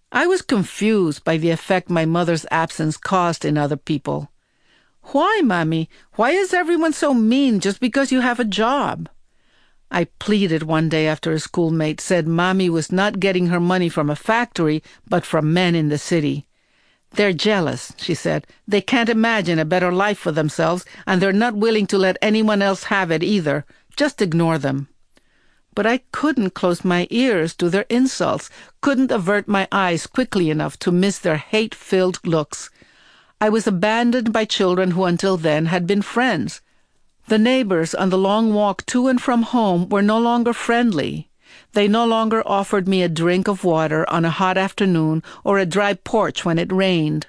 I was confused by the effect my mother's absence caused in other people. "Why, Mommy? Why is everyone so mean just because you have a job?" I pleaded one day after a schoolmate said Mommy was not getting her money from a factory, but from men in the city. "They're jealous," she said. "They can't imagine a better life for themselves, and they're not willing to let anyone else have it either. Just ignore them." But I couldn't close my ears to their insults, couldn't avert my eyes quickly enough to miss their hate-filled looks. I was abandoned by children who until then had been friends. The neighbors on the long walk to and from home were no longer friendly. They no longer offered me a drink of water on a hot afternoon or a dry porch when it rained.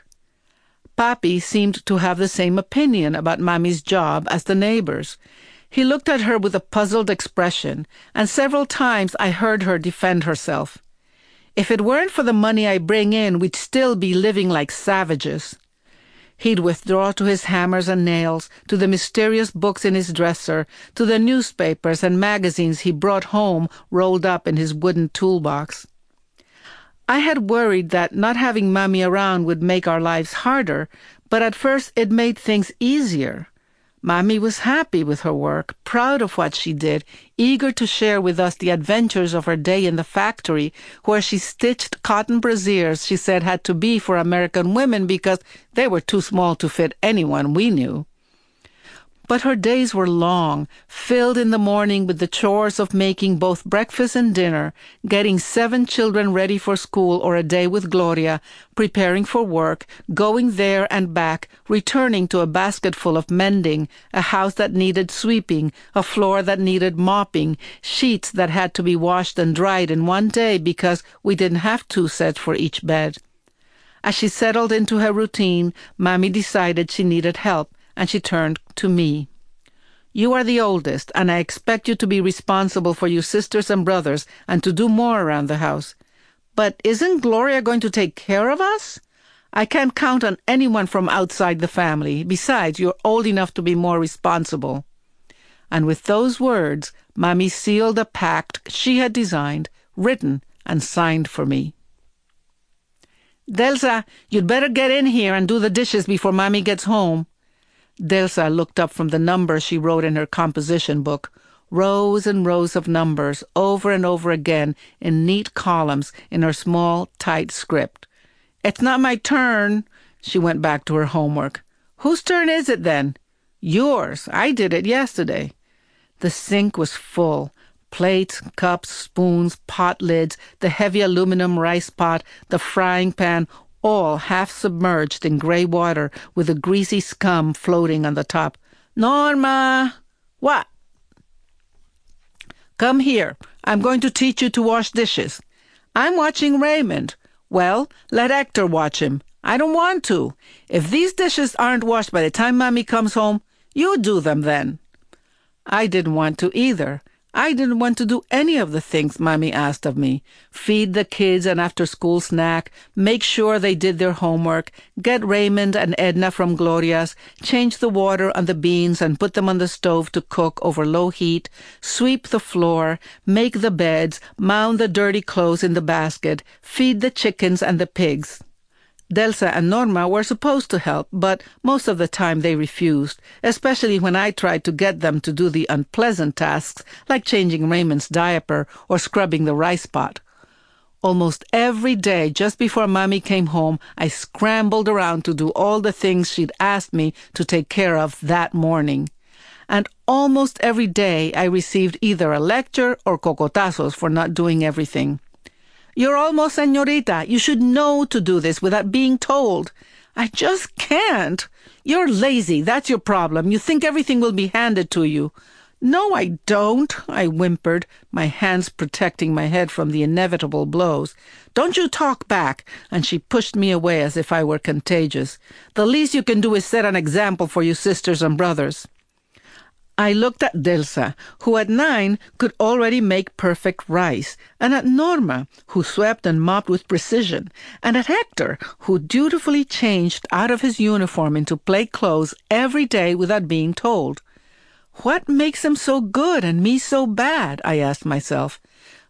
Papi seemed to have the same opinion about Mommy's job as the neighbors. He looked at her with a puzzled expression, and several times I heard her defend herself. "If it weren't for the money I bring in, we'd still be living like savages." He'd withdraw to his hammers and nails, to the mysterious books in his dresser, to the newspapers and magazines he brought home rolled up in his wooden toolbox. I had worried that not having Mommy around would make our lives harder, but at first it made things easier. Mommy was happy with her work, proud of what she did, eager to share with us the adventures of her day in the factory, where she stitched cotton brasiers she said had to be for American women because they were too small to fit anyone we knew. But her days were long, filled in the morning with the chores of making both breakfast and dinner, getting 7 children ready for school or a day with Gloria, preparing for work, going there and back, returning to a basket full of mending, a house that needed sweeping, a floor that needed mopping, sheets that had to be washed and dried in one day because we didn't have 2 sets for each bed. As she settled into her routine, Mommy decided she needed help, and she turned to me. "You are the oldest, and I expect you to be responsible for your sisters and brothers and to do more around the house. But isn't Gloria going to take care of us? I can't count on anyone from outside the family. Besides, you're old enough to be more responsible." And with those words, Mommy sealed a pact she had designed, written, and signed for me. "Delsa, you'd better get in here and do the dishes before Mommy gets home." Delsa looked up from the numbers she wrote in her composition book, rows and rows of numbers, over and over again in neat columns in her small, tight script. "It's not my turn." She went back to her homework. "Whose turn is it then?" "Yours. I did it yesterday." The sink was full. Plates, cups, spoons, pot lids, the heavy aluminum rice pot, the frying pan, all half submerged in gray water with a greasy scum floating on the top. "Norma!" "What?" "Come here. I'm going to teach you to wash dishes." "I'm watching Raymond." "Well, let Hector watch him." "I don't want to." "If these dishes aren't washed by the time Mommy comes home, you do them then." I didn't want to either. I didn't want to do any of the things Mommy asked of me. Feed the kids an after-school snack, make sure they did their homework, get Raymond and Edna from Gloria's, change the water on the beans and put them on the stove to cook over low heat, sweep the floor, make the beds, mound the dirty clothes in the basket, feed the chickens and the pigs. Delsa and Norma were supposed to help, but most of the time they refused, especially when I tried to get them to do the unpleasant tasks like changing Raymond's diaper or scrubbing the rice pot. Almost every day just before Mommy came home, I scrambled around to do all the things she'd asked me to take care of that morning. And almost every day I received either a lecture or cocotazos for not doing everything. "You're almost señorita. You should know to do this without being told." "I just can't." "You're lazy. That's your problem. You think everything will be handed to you." "No, I don't," I whimpered, my hands protecting my head from the inevitable blows. "Don't you talk back," and she pushed me away as if I were contagious. "The least you can do is set an example for your sisters and brothers." I looked at Delsa, who at 9 could already make perfect rice, and at Norma, who swept and mopped with precision, and at Hector, who dutifully changed out of his uniform into play clothes every day without being told. What makes them so good and me so bad? I asked myself.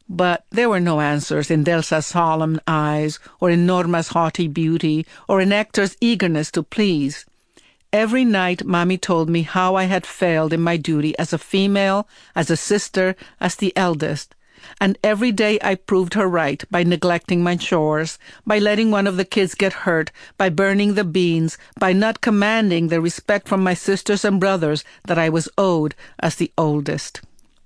But there were no answers in Delsa's solemn eyes, or in Norma's haughty beauty, or in Hector's eagerness to please. Every night, Mommy told me how I had failed in my duty as a female, as a sister, as the eldest. And every day I proved her right by neglecting my chores, by letting one of the kids get hurt, by burning the beans, by not commanding the respect from my sisters and brothers that I was owed as the oldest.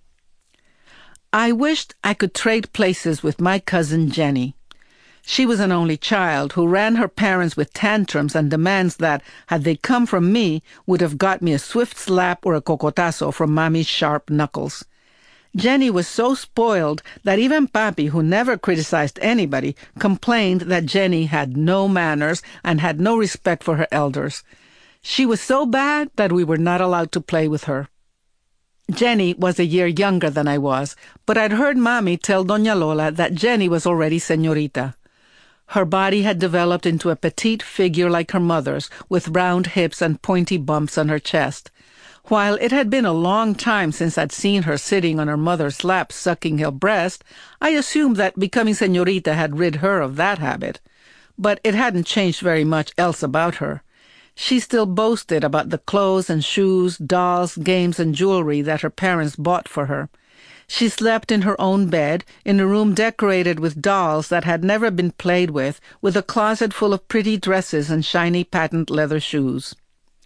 I wished I could trade places with my cousin Jenny. She was an only child who ran her parents with tantrums and demands that, had they come from me, would have got me a swift slap or a cocotazo from Mommy's sharp knuckles. Jenny was so spoiled that even Papi, who never criticized anybody, complained that Jenny had no manners and had no respect for her elders. She was so bad that we were not allowed to play with her. Jenny was a year younger than I was, but I'd heard Mommy tell Doña Lola that Jenny was already señorita. Her body had developed into a petite figure like her mother's, with round hips and pointy bumps on her chest. While it had been a long time since I'd seen her sitting on her mother's lap sucking her breast, I assumed that becoming señorita had rid her of that habit. But it hadn't changed very much else about her. She still boasted about the clothes and shoes, dolls, games, and jewelry that her parents bought for her. She slept in her own bed, in a room decorated with dolls that had never been played with a closet full of pretty dresses and shiny patent leather shoes.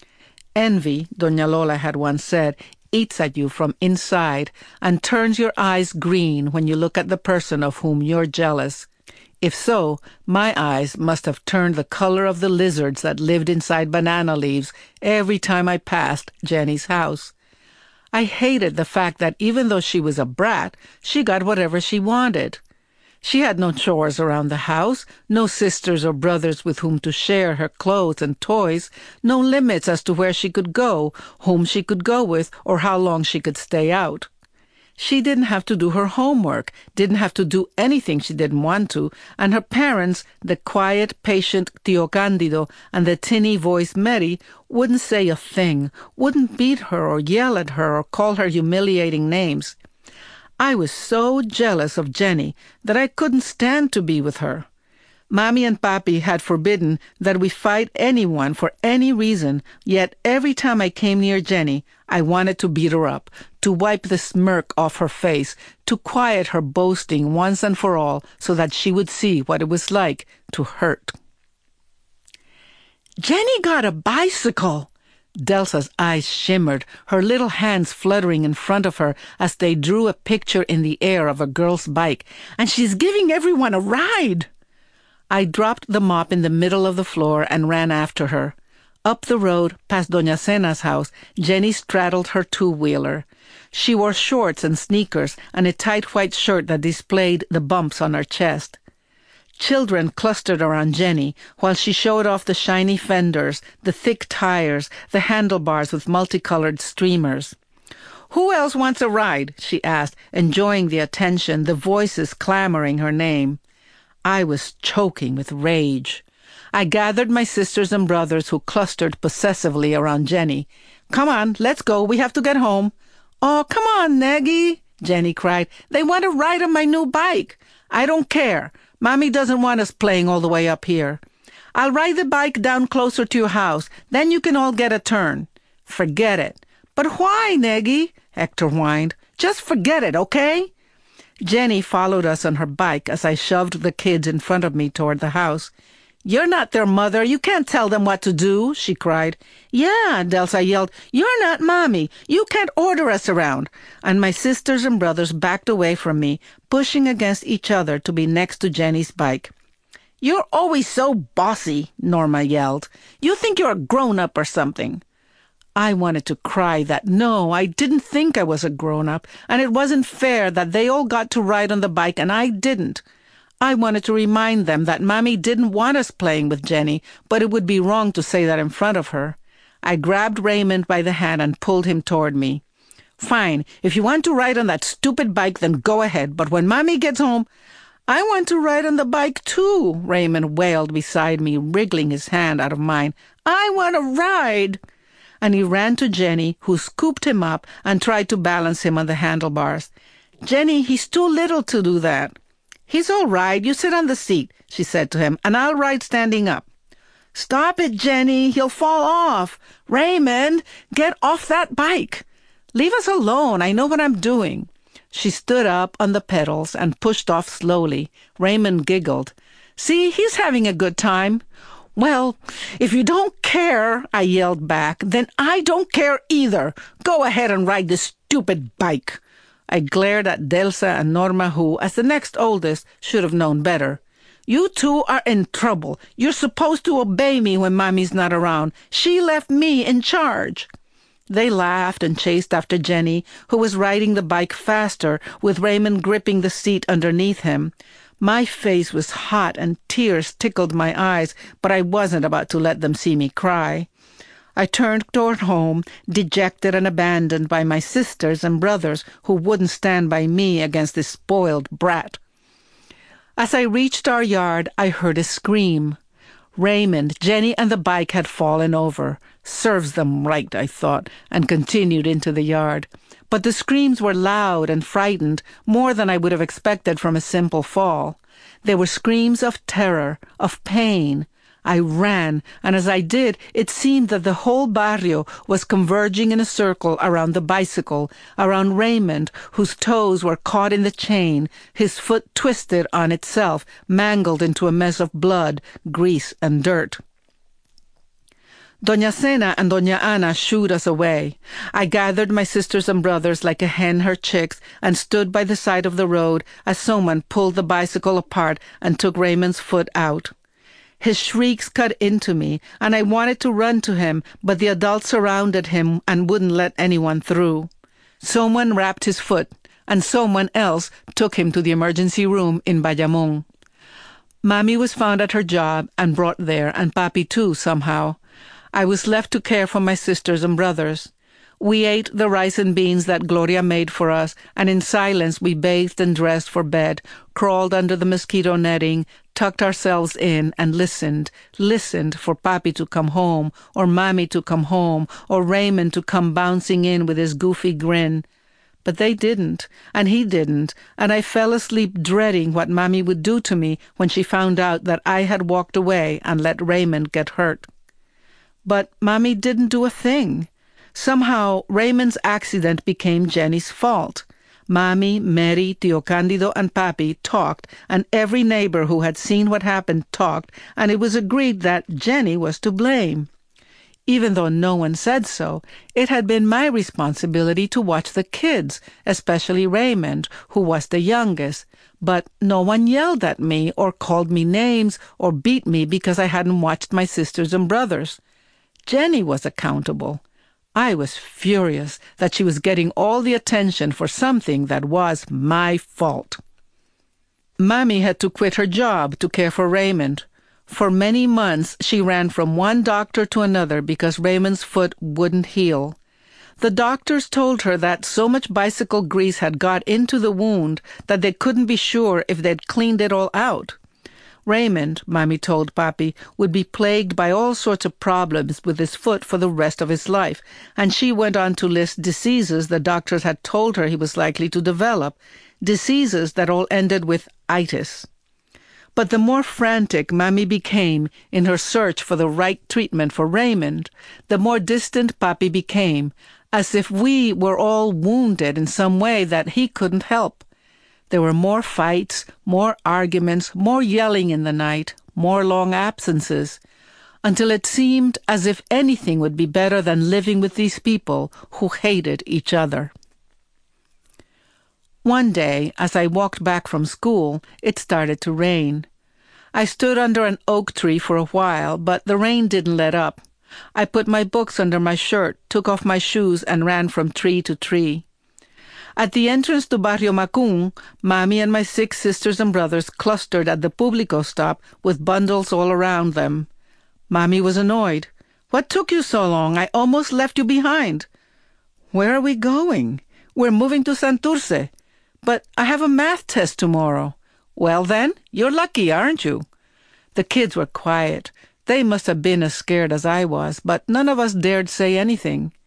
Envy, Doña Lola had once said, eats at you from inside and turns your eyes green when you look at the person of whom you're jealous. If so, my eyes must have turned the color of the lizards that lived inside banana leaves every time I passed Jenny's house. I hated the fact that even though she was a brat, she got whatever she wanted. She had no chores around the house, no sisters or brothers with whom to share her clothes and toys, no limits as to where she could go, whom she could go with, or how long she could stay out. She didn't have to do her homework, didn't have to do anything she didn't want to, and her parents, the quiet, patient Tío Cándido and the tinny-voiced Mary, wouldn't say a thing, wouldn't beat her or yell at her or call her humiliating names. I was so jealous of Jenny that I couldn't stand to be with her. Mommy and Papi had forbidden that we fight anyone for any reason, yet every time I came near Jenny, I wanted to beat her up, to wipe the smirk off her face, to quiet her boasting once and for all so that she would see what it was like to hurt. Jenny got a bicycle! Delsa's eyes shimmered, her little hands fluttering in front of her as they drew a picture in the air of a girl's bike, and she's giving everyone a ride! I dropped the mop in the middle of the floor and ran after her. Up the road, past Doña Cena's house, Jenny straddled her two-wheeler. She wore shorts and sneakers and a tight white shirt that displayed the bumps on her chest. Children clustered around Jenny while she showed off the shiny fenders, the thick tires, the handlebars with multicolored streamers. "Who else wants a ride?" she asked, enjoying the attention, the voices clamoring her name. I was choking with rage. I gathered my sisters and brothers who clustered possessively around Jenny. "Come on, let's go. We have to get home." "Oh, come on, Neggy," Jenny cried. "They want to ride on my new bike." "I don't care. Mommy doesn't want us playing all the way up here." "I'll ride the bike down closer to your house. Then you can all get a turn." "Forget it." "But why, Neggy?" Hector whined. "Just forget it, okay?" Jenny followed us on her bike as I shoved the kids in front of me toward the house. "You're not their mother. You can't tell them what to do," she cried. "Yeah," Delsa yelled. "You're not Mommy. You can't order us around." And my sisters and brothers backed away from me, pushing against each other to be next to Jenny's bike. "You're always so bossy," Norma yelled. "You think you're a grown-up or something." I wanted to cry that no, I didn't think I was a grown-up, and it wasn't fair that they all got to ride on the bike and I didn't. I wanted to remind them that Mommy didn't want us playing with Jenny, but it would be wrong to say that in front of her. I grabbed Raymond by the hand and pulled him toward me. "Fine, if you want to ride on that stupid bike, then go ahead, but when Mommy gets home—" "I want to ride on the bike too," Raymond wailed beside me, wriggling his hand out of mine. "I want to ride!" And he ran to Jenny, who scooped him up and tried to balance him on the handlebars. Jenny, he's too little to do that. He's all right. You sit on the seat, she said to him, and I'll ride standing up. Stop it, Jenny. He'll fall off. Raymond, get off that bike. Leave us alone. I know what I'm doing. She stood up on the pedals and pushed off slowly. Raymond giggled. See, he's having a good time. Well, if you don't care, I yelled back, then I don't care either. Go ahead and ride this stupid bike. I glared at Delsa and Norma, who, as the next oldest, should have known better. You two are in trouble. You're supposed to obey me when Mommy's not around. She left me in charge. They laughed and chased after Jenny, who was riding the bike faster, with Raymond gripping the seat underneath him. My face was hot and tears tickled my eyes, but I wasn't about to let them see me cry. I turned toward home, dejected and abandoned by my sisters and brothers who wouldn't stand by me against this spoiled brat. As I reached our yard, I heard a scream. Raymond, Jenny, and the bike had fallen over. Serves them right, I thought, and continued into the yard. But the screams were loud and frightened, more than I would have expected from a simple fall. They were screams of terror, of pain. I ran, and as I did, it seemed that the whole barrio was converging in a circle around the bicycle, around Raymond, whose toes were caught in the chain, his foot twisted on itself, mangled into a mess of blood, grease, and dirt. Doña Sena and Doña Ana shooed us away. I gathered my sisters and brothers like a hen her chicks and stood by the side of the road as someone pulled the bicycle apart and took Raymond's foot out. His shrieks cut into me, and I wanted to run to him, but the adults surrounded him and wouldn't let anyone through. Someone wrapped his foot, and someone else took him to the emergency room in Bayamón. Mommy was found at her job and brought there, and Papi too, somehow. I was left to care for my sisters and brothers. We ate the rice and beans that Gloria made for us, and in silence we bathed and dressed for bed, crawled under the mosquito netting, tucked ourselves in, and listened for Papi to come home, or Mommy to come home, or Raymond to come bouncing in with his goofy grin. But they didn't, and he didn't, and I fell asleep dreading what Mommy would do to me when she found out that I had walked away and let Raymond get hurt. But Mommy didn't do a thing. Somehow, Raymond's accident became Jenny's fault. Mommy, Mary, Tio Candido, and Papi talked, and every neighbor who had seen what happened talked, and it was agreed that Jenny was to blame. Even though no one said so, it had been my responsibility to watch the kids, especially Raymond, who was the youngest. But no one yelled at me or called me names or beat me because I hadn't watched my sisters and brothers. Jenny was accountable. I was furious that she was getting all the attention for something that was my fault. Mommy had to quit her job to care for Raymond. For many months, she ran from one doctor to another because Raymond's foot wouldn't heal. The doctors told her that so much bicycle grease had got into the wound that they couldn't be sure if they'd cleaned it all out. Raymond, Mommy told Papi, would be plagued by all sorts of problems with his foot for the rest of his life, and she went on to list diseases the doctors had told her he was likely to develop, diseases that all ended with itis. But the more frantic Mommy became in her search for the right treatment for Raymond, the more distant Papi became, as if we were all wounded in some way that he couldn't help. There were more fights, more arguments, more yelling in the night, more long absences, until it seemed as if anything would be better than living with these people who hated each other. One day, as I walked back from school, it started to rain. I stood under an oak tree for a while, but the rain didn't let up. I put my books under my shirt, took off my shoes, and ran from tree to tree. At the entrance to Barrio Macún, Mommy and my 6 sisters and brothers clustered at the Público stop with bundles all around them. Mommy was annoyed. "What took you so long? I almost left you behind." "Where are we going?" "We're moving to Santurce." "But I have a math test tomorrow." "Well then, you're lucky, aren't you?" The kids were quiet. They must have been as scared as I was, but none of us dared say anything.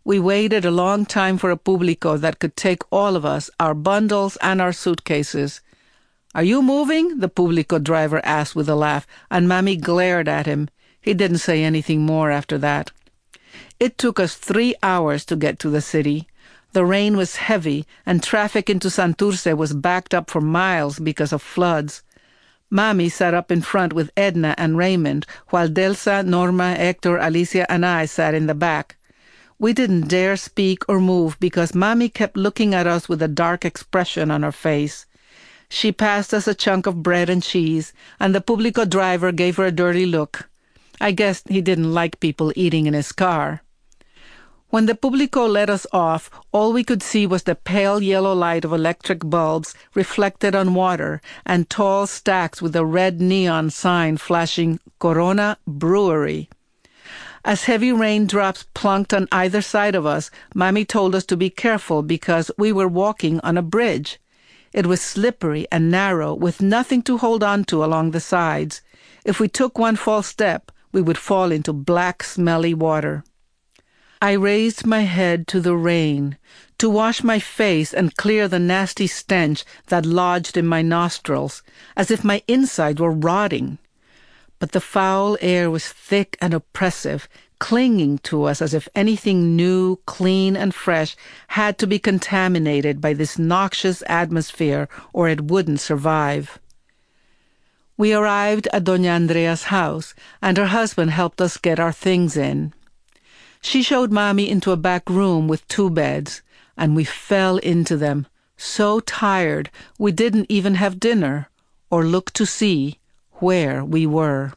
We waited a long time for a Publico that could take all of us, our bundles and our suitcases. "Are you moving?" the Publico driver asked with a laugh, and Mami glared at him. He didn't say anything more after that. It took us 3 hours to get to the city. The rain was heavy, and traffic into Santurce was backed up for miles because of floods. Mami sat up in front with Edna and Raymond, while Delsa, Norma, Hector, Alicia, and I sat in the back. We didn't dare speak or move because Mami kept looking at us with a dark expression on her face. She passed us a chunk of bread and cheese, and the Publico driver gave her a dirty look. I guess he didn't like people eating in his car. When the Publico let us off, all we could see was the pale yellow light of electric bulbs reflected on water and tall stacks with a red neon sign flashing Corona Brewery. As heavy raindrops plunked on either side of us, Mami told us to be careful because we were walking on a bridge. It was slippery and narrow, with nothing to hold on to along the sides. If we took one false step, we would fall into black, smelly water. I raised my head to the rain, to wash my face and clear the nasty stench that lodged in my nostrils, as if my inside were rotting. But the foul air was thick and oppressive, clinging to us as if anything new, clean, and fresh had to be contaminated by this noxious atmosphere or it wouldn't survive. We arrived at Doña Andrea's house, and her husband helped us get our things in. She showed Mami into a back room with 2 beds, and we fell into them, so tired we didn't even have dinner or look to see where we were.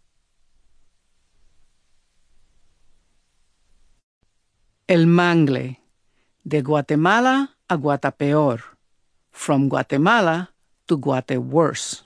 El Mangle, de Guatemala a Guatapeor, from Guatemala to Guateworse.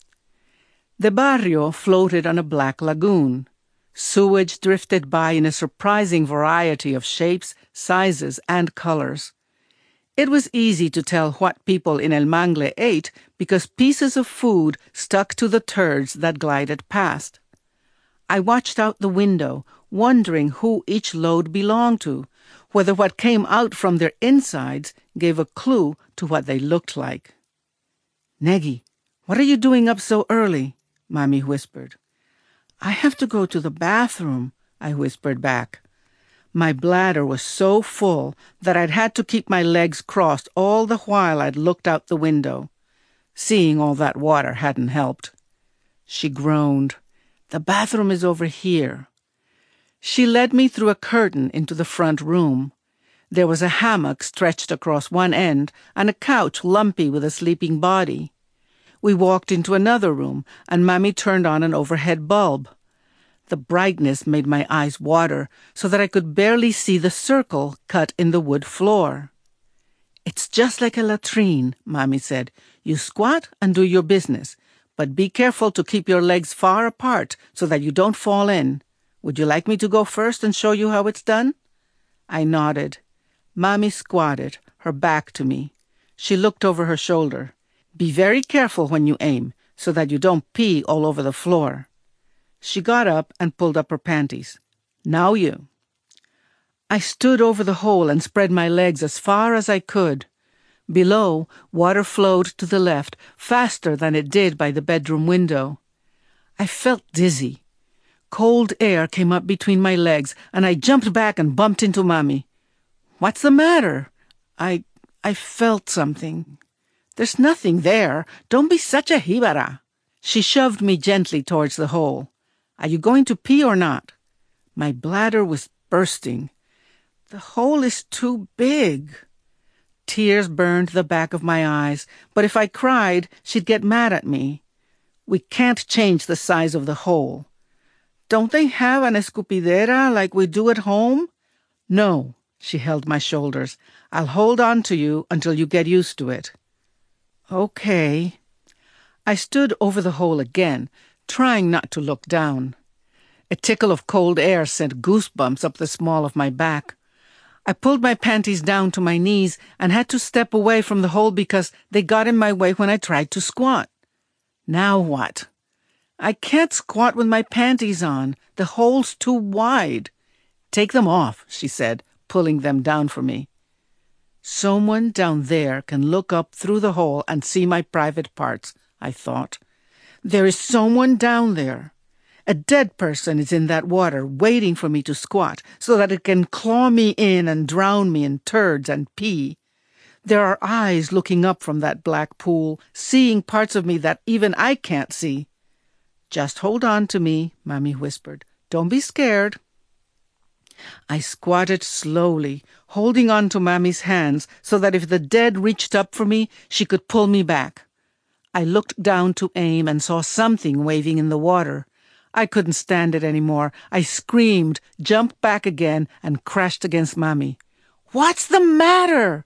The barrio floated on a black lagoon. Sewage drifted by in a surprising variety of shapes, sizes, and colors. It was easy to tell what people in El Mangle ate because pieces of food stuck to the turds that glided past. I watched out the window, wondering who each load belonged to, whether what came out from their insides gave a clue to what they looked like. "Negi, what are you doing up so early?" Mami whispered. "I have to go to the bathroom," I whispered back. My bladder was so full that I'd had to keep my legs crossed all the while I'd looked out the window. Seeing all that water hadn't helped. She groaned. "The bathroom is over here." She led me through a curtain into the front room. There was a hammock stretched across one end and a couch lumpy with a sleeping body. We walked into another room, and Mami turned on an overhead bulb. The brightness made my eyes water so that I could barely see the circle cut in the wood floor. "It's just like a latrine," Mami said. "You squat and do your business, but be careful to keep your legs far apart so that you don't fall in. Would you like me to go first and show you how it's done?" I nodded. Mami squatted, her back to me. She looked over her shoulder. "Be very careful when you aim, so that you don't pee all over the floor." She got up and pulled up her panties. "Now you." I stood over the hole and spread my legs as far as I could. Below, water flowed to the left, faster than it did by the bedroom window. I felt dizzy. Cold air came up between my legs, and I jumped back and bumped into Mami. "What's the matter?" I felt something. "There's nothing there. Don't be such a jíbara." She shoved me gently towards the hole. "Are you going to pee or not?" My bladder was bursting. "The hole is too big." Tears burned the back of my eyes, but if I cried, she'd get mad at me. "We can't change the size of the hole." "Don't they have an escupidera like we do at home?" "No." She held my shoulders. "I'll hold on to you until you get used to it." "Okay." I stood over the hole again, trying not to look down. A tickle of cold air sent goosebumps up the small of my back. I pulled my panties down to my knees and had to step away from the hole because they got in my way when I tried to squat. Now what? "I can't squat with my panties on. The hole's too wide." "Take them off," she said, pulling them down for me. Someone down there can look up through the hole and see my private parts, I thought. There is someone down there. A dead person is in that water waiting for me to squat so that it can claw me in and drown me in turds and pee. There are eyes looking up from that black pool, seeing parts of me that even I can't see. Just hold on to me, Mommy whispered. Don't be scared. I squatted slowly, holding on to Mommy's hands so that if the dead reached up for me, she could pull me back. I looked down to aim and saw something waving in the water. I couldn't stand it anymore. I screamed, jumped back again, and crashed against Mommy. What's the matter?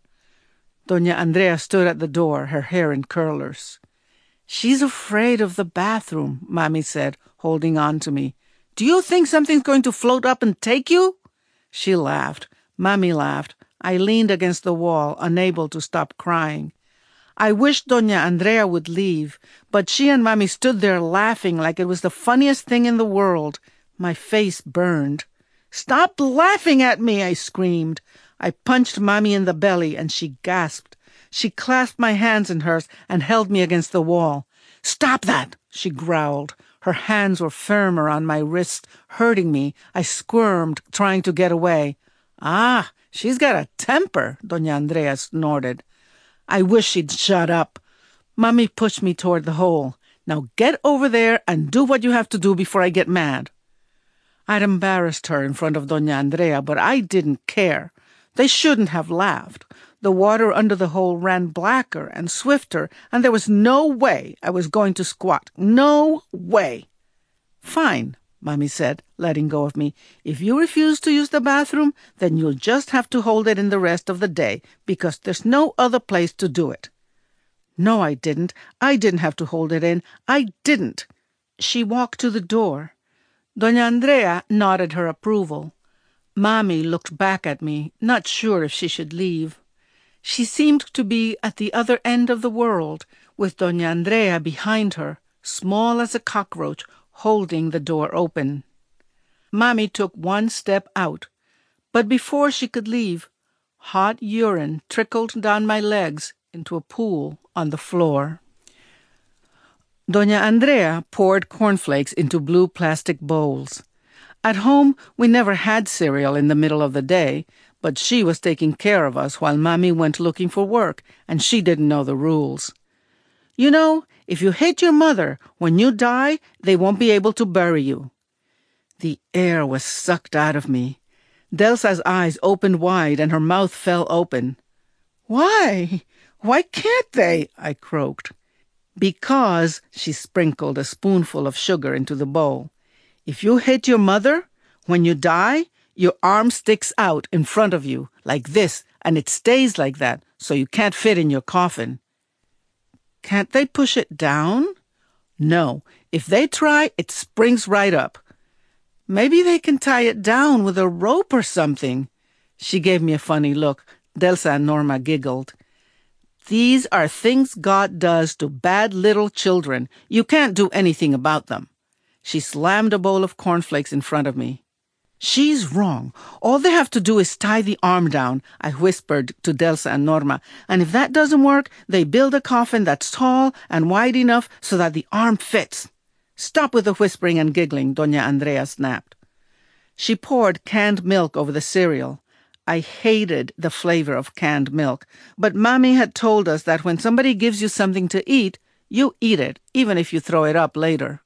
Doña Andrea stood at the door, her hair in curlers. She's afraid of the bathroom, Mommy said, holding on to me. Do you think something's going to float up and take you? She laughed. Mommy laughed. I leaned against the wall, unable to stop crying. I wished Doña Andrea would leave, but she and Mommy stood there laughing like it was the funniest thing in the world. My face burned. Stop laughing at me, I screamed. I punched Mommy in the belly, and she gasped. She clasped my hands in hers and held me against the wall. Stop that, she growled. Her hands were firm around my wrist, hurting me. I squirmed, trying to get away. Ah, she's got a temper, Doña Andrea snorted. I wish she'd shut up. Mommy pushed me toward the hole. Now get over there and do what you have to do before I get mad. I'd embarrassed her in front of Doña Andrea, but I didn't care. They shouldn't have laughed. The water under the hole ran blacker and swifter, and there was no way I was going to squat. No way. Fine, Mommy said, letting go of me. If you refuse to use the bathroom, then you'll just have to hold it in the rest of the day, because there's no other place to do it. No, I didn't. I didn't have to hold it in. I didn't. She walked to the door. Doña Andrea nodded her approval. Mommy looked back at me, not sure if she should leave. She seemed to be at the other end of the world, with Doña Andrea behind her, small as a cockroach, holding the door open. Mommy took one step out, but before she could leave, hot urine trickled down my legs into a pool on the floor. Doña Andrea poured cornflakes into blue plastic bowls. At home, we never had cereal in the middle of the day, but she was taking care of us while Mommy went looking for work, and she didn't know the rules. You know, if you hate your mother, when you die, they won't be able to bury you. The air was sucked out of me. Delsa's eyes opened wide and her mouth fell open. Why? Why can't they? I croaked. Because, she sprinkled a spoonful of sugar into the bowl. If you hate your mother, when you die, your arm sticks out in front of you, like this, and it stays like that, so you can't fit in your coffin. Can't they push it down? No. If they try, it springs right up. Maybe they can tie it down with a rope or something. She gave me a funny look. Delsa and Norma giggled. These are things God does to bad little children. You can't do anything about them. She slammed a bowl of cornflakes in front of me. She's wrong. All they have to do is tie the arm down, I whispered to Delsa and Norma, and if that doesn't work, they build a coffin that's tall and wide enough so that the arm fits. Stop with the whispering and giggling, Doña Andrea snapped. She poured canned milk over the cereal. I hated the flavor of canned milk, but Mommy had told us that when somebody gives you something to eat, you eat it, even if you throw it up later.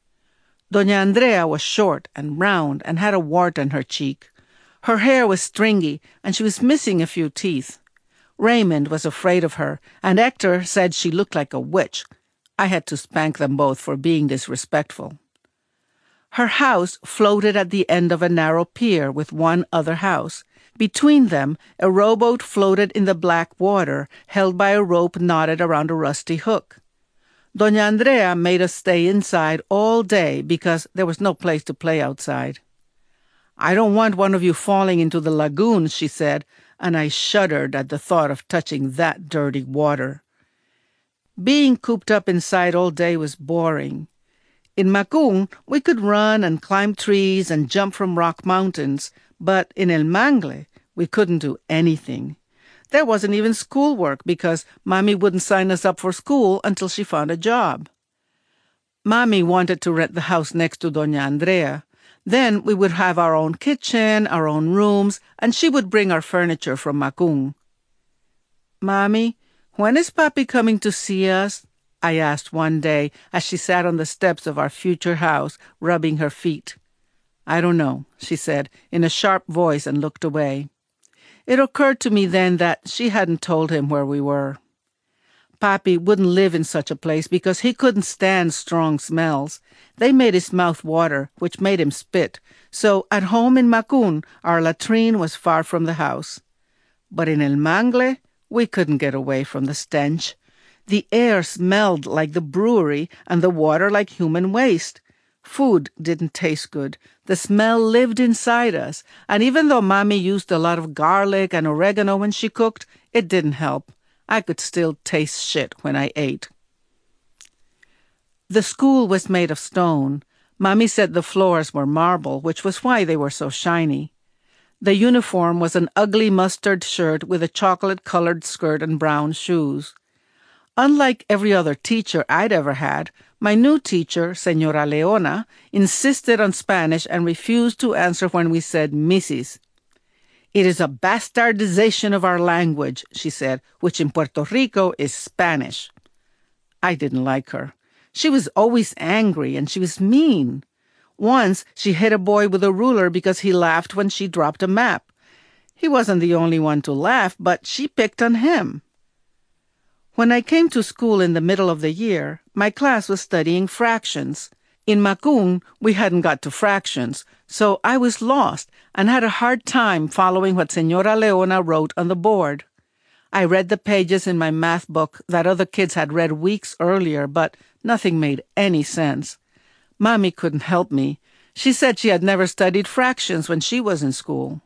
Doña Andrea was short and round and had a wart on her cheek. Her hair was stringy, and she was missing a few teeth. Raymond was afraid of her, and Hector said she looked like a witch. I had to spank them both for being disrespectful. Her house floated at the end of a narrow pier with one other house. Between them, a rowboat floated in the black water, held by a rope knotted around a rusty hook. Doña Andrea made us stay inside all day because there was no place to play outside. I don't want one of you falling into the lagoon, she said, and I shuddered at the thought of touching that dirty water. Being cooped up inside all day was boring. In Macun, we could run and climb trees and jump from rock mountains, but in El Mangle, We couldn't do anything. There wasn't even schoolwork because Mommy wouldn't sign us up for school until she found a job. Mommy wanted to rent the house next to Doña Andrea. Then we would have our own kitchen, our own rooms, and she would bring our furniture from Macun. "Mommy, when is Papi coming to see us?" I asked one day as she sat on the steps of our future house, rubbing her feet. "I don't know," she said in a sharp voice and looked away. It occurred to me then that she hadn't told him where we were. Papi wouldn't live in such a place because he couldn't stand strong smells. They made his mouth water, which made him spit. So at home in Macun, our latrine was far from the house. But in El Mangle, we couldn't get away from the stench. The air smelled like the brewery and the water like human waste. Food didn't taste good. The smell lived inside us, and even though Mommy used a lot of garlic and oregano when she cooked, it didn't help. I could still taste shit when I ate. The school was made of stone. Mommy said the floors were marble, which was why they were so shiny. The uniform was an ugly mustard shirt with a chocolate-colored skirt and brown shoes. Unlike every other teacher I'd ever had, my new teacher, Señora Leona, insisted on Spanish and refused to answer when we said Mrs. "It is a bastardization of our language," she said, "which in Puerto Rico is Spanish." I didn't like her. She was always angry and she was mean. Once she hit a boy with a ruler because he laughed when she dropped a map. He wasn't the only one to laugh, but she picked on him. When I came to school in the middle of the year, my class was studying fractions. In Macun, we hadn't got to fractions, so I was lost and had a hard time following what Señora Leona wrote on the board. I read the pages in my math book that other kids had read weeks earlier, but nothing made any sense. Mommy couldn't help me. She said she had never studied fractions when she was in school.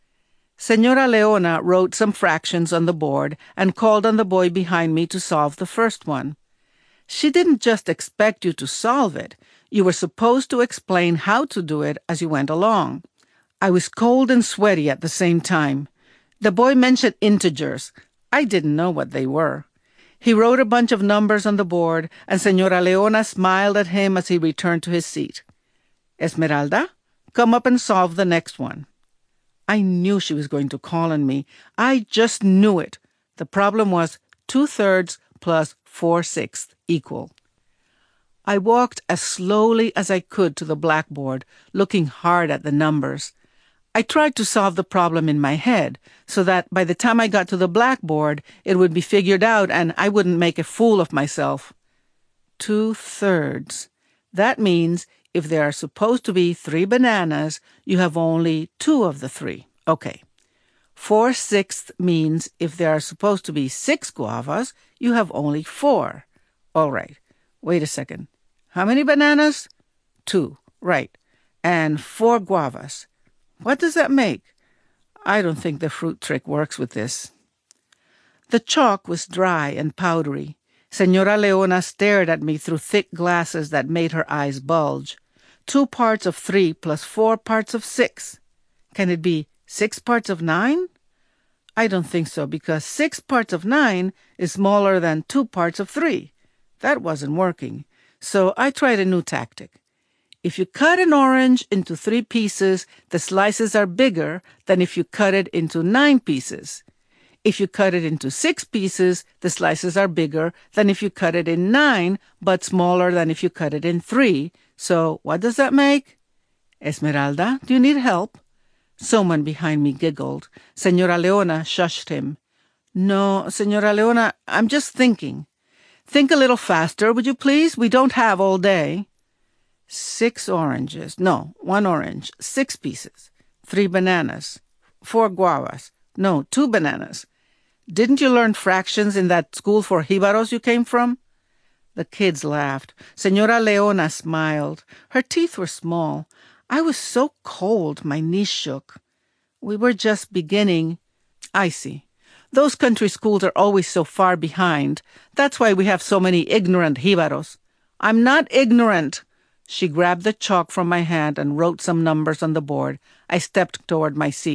Señora Leona wrote some fractions on the board and called on the boy behind me to solve the first one. She didn't just expect you to solve it. You were supposed to explain how to do it as you went along. I was cold and sweaty at the same time. The boy mentioned integers. I didn't know what they were. He wrote a bunch of numbers on the board, and Señora Leona smiled at him as he returned to his seat. "Esmeralda, come up and solve the next one." I knew she was going to call on me. I just knew it. The problem was 2/3 plus 4/6 equal. I walked as slowly as I could to the blackboard, looking hard at the numbers. I tried to solve the problem in my head so that by the time I got to the blackboard, it would be figured out and I wouldn't make a fool of myself. 2/3. That means if there are supposed to be 3 bananas, you have only 2 of the 3. Okay. 4/6 means if there are supposed to be 6 guavas, you have only 4. All right. Wait a second. How many bananas? 2. Right. And 4 guavas. What does that make? I don't think the fruit trick works with this. The chalk was dry and powdery. Señora Leona stared at me through thick glasses that made her eyes bulge. 2 parts of 3 plus 4 parts of 6. Can it be 6 parts of 9? I don't think so, because 6 parts of 9 is smaller than 2 parts of 3. That wasn't working. So I tried a new tactic. If you cut an orange into 3 pieces, the slices are bigger than if you cut it into 9 pieces. If you cut it into 6 pieces, the slices are bigger than if you cut it in 9, but smaller than if you cut it in 3. So what does that make? Esmeralda, do you need help? Someone behind me giggled. Señora Leona shushed him. No, Señora Leona, I'm just thinking. Think a little faster, would you please? We don't have all day. 6 oranges. No, 1 orange. 6 pieces. 3 bananas. 4 guavas. No, 2 bananas. Didn't you learn fractions in that school for jibaros you came from? The kids laughed. Señora Leona smiled. Her teeth were small. I was so cold, my knees shook. We were just beginning. I see. Those country schools are always so far behind. That's why we have so many ignorant jibaros. I'm not ignorant. She grabbed the chalk from my hand and wrote some numbers on the board. I stepped toward my seat.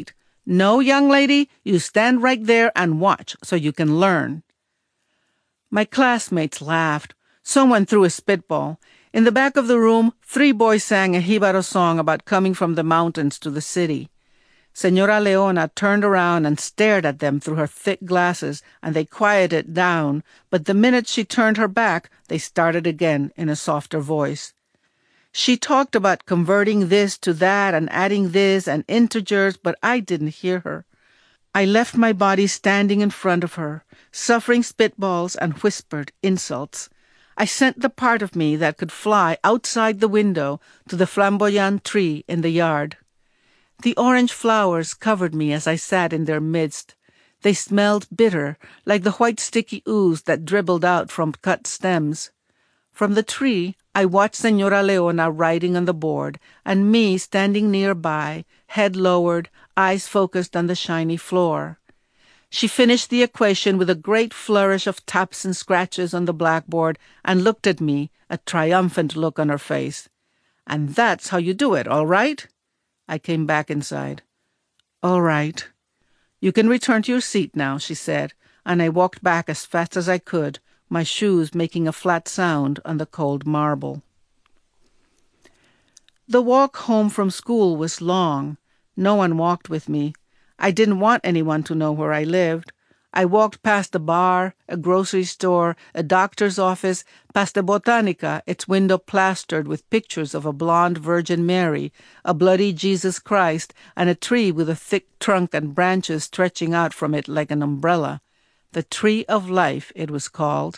No, young lady, you stand right there and watch so you can learn. My classmates laughed. Someone threw a spitball. In the back of the room, 3 boys sang a Jibaro song about coming from the mountains to the city. Señora Leona turned around and stared at them through her thick glasses, and they quieted down, but the minute she turned her back, they started again in a softer voice. She talked about converting this to that and adding this and integers, but I didn't hear her. I left my body standing in front of her, suffering spitballs and whispered insults. I sent the part of me that could fly outside the window to the flamboyant tree in the yard. The orange flowers covered me as I sat in their midst. They smelled bitter, like the white sticky ooze that dribbled out from cut stems. From the tree, I watched Señora Leona writing on the board, and me standing nearby, head lowered, eyes focused on the shiny floor. She finished the equation with a great flourish of taps and scratches on the blackboard and looked at me, a triumphant look on her face. "And that's how you do it, all right?" I came back inside. "All right." "You can return to your seat now," she said, and I walked back as fast as I could, my shoes making a flat sound on the cold marble. The walk home from school was long. No one walked with me. I didn't want anyone to know where I lived. I walked past a bar, a grocery store, a doctor's office, past a botanica, its window plastered with pictures of a blonde Virgin Mary, a bloody Jesus Christ, and a tree with a thick trunk and branches stretching out from it like an umbrella. The Tree of Life, it was called.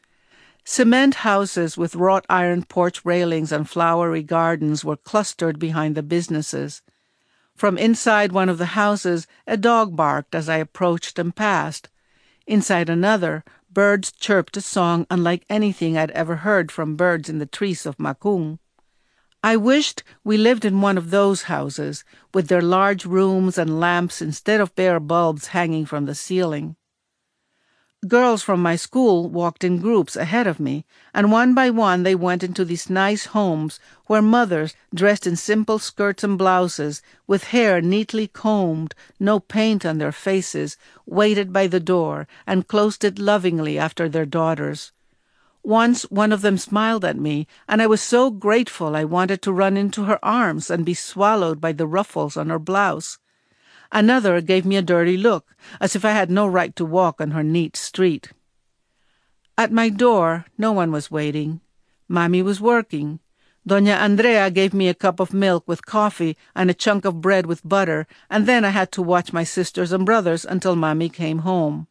Cement houses with wrought iron porch railings and flowery gardens were clustered behind the businesses. From inside one of the houses, a dog barked as I approached and passed. Inside another, birds chirped a song unlike anything I'd ever heard from birds in the trees of Macung. I wished we lived in one of those houses, with their large rooms and lamps instead of bare bulbs hanging from the ceiling. Girls from my school walked in groups ahead of me, and one by one they went into these nice homes where mothers, dressed in simple skirts and blouses, with hair neatly combed, no paint on their faces, waited by the door and closed it lovingly after their daughters. Once one of them smiled at me, and I was so grateful I wanted to run into her arms and be swallowed by the ruffles on her blouse. Another gave me a dirty look, as if I had no right to walk on her neat street. At my door, no one was waiting. Mami was working. Doña Andrea gave me a cup of milk with coffee and a chunk of bread with butter, and then I had to watch my sisters and brothers until Mami came home.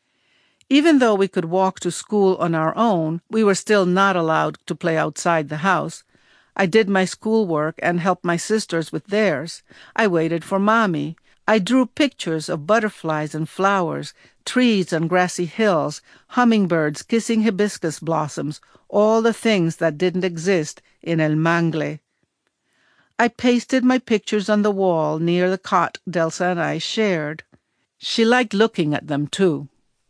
Even though we could walk to school on our own, we were still not allowed to play outside the house. I did my schoolwork and helped my sisters with theirs. I waited for Mami. I drew pictures of butterflies and flowers, trees on grassy hills, hummingbirds kissing hibiscus blossoms, all the things that didn't exist in El Mangle. I pasted my pictures on the wall near the cot Delsa and I shared. She liked looking at them, too.